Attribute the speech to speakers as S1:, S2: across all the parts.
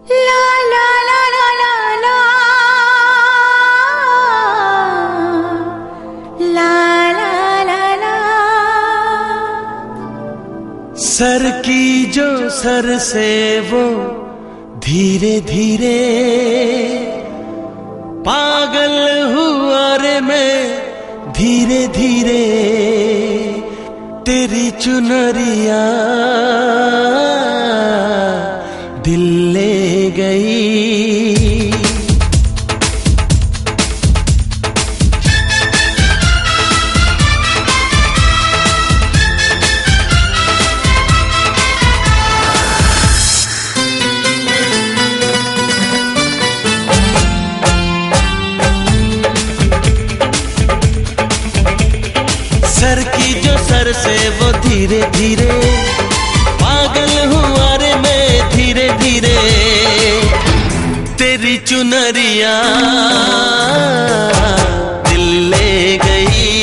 S1: ला ला ला ला ला ला ला ला ला।
S2: Sir की जो sir से वो धीरे धीरे पागल हुआ रे मैं धीरे धीरे तेरी चुनरिया दिल ले गई। सर की जो सर से वो धीरे धीरे पागल हुआ रे मैं धीरे धीरे तेरी चुनरिया दिल ले गई।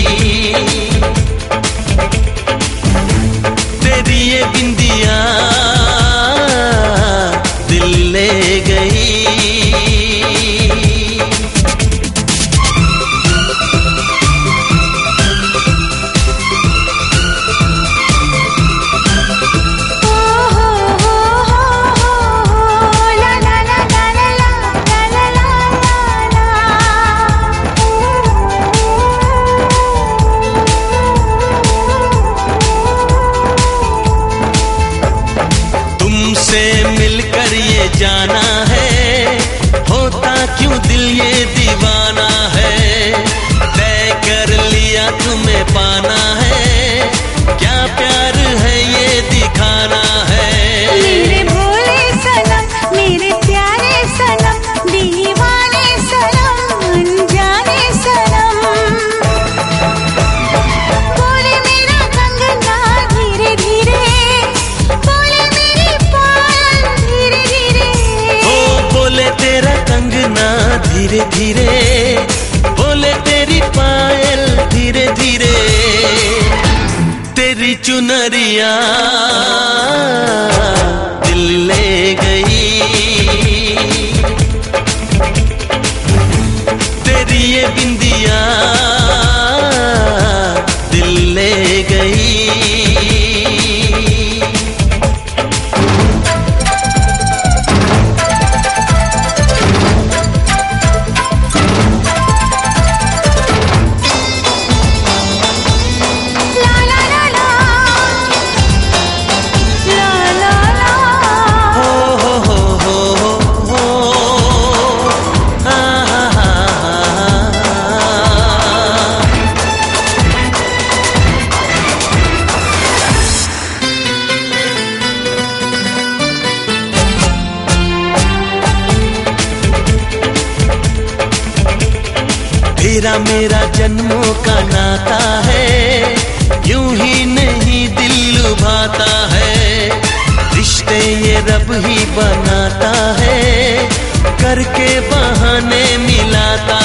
S2: तेरी ये बिंदिया दिल ले गई। मिलकर ये जाना है होता क्यों दिल ये दीवाना है। तय कर लिया तुम्हें पाना है क्या प्यार है ये दिखाना है।
S1: मेरे भोले सनम मेरे प्यारे सनम दीवाने सनम अनजाने सनम। बोले मेरा कंगना धीरे धीरे बोले मेरी पायल धीरे धीरे।
S2: ओ बोले तेरा कंगना धीरे धीरे बोले तेरी पायल धीरे धीरे तेरी चुनरिया दिल ले गई। तेरी ये बिंदिया दिल ले गई। तेरा मेरा जन्मों का नाता है यूं ही नहीं दिल लुभाता है। रिश्ते ये रब ही बनाता है करके बहाने मिलाता